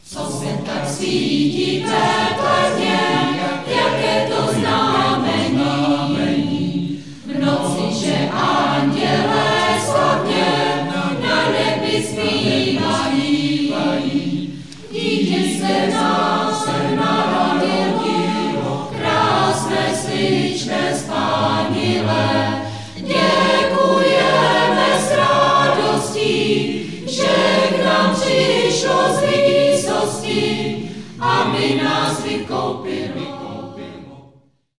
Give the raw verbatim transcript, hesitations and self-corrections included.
Co se tak svítí Betlémě, jaké to znamení. V noci, že andělé slavně na nebi zpívají. Dítě se nám se narodilo, krásné, sličné, spánilé. Děkujeme s radostí, že k nám přišlo z výsosti, aby nás vykoupil.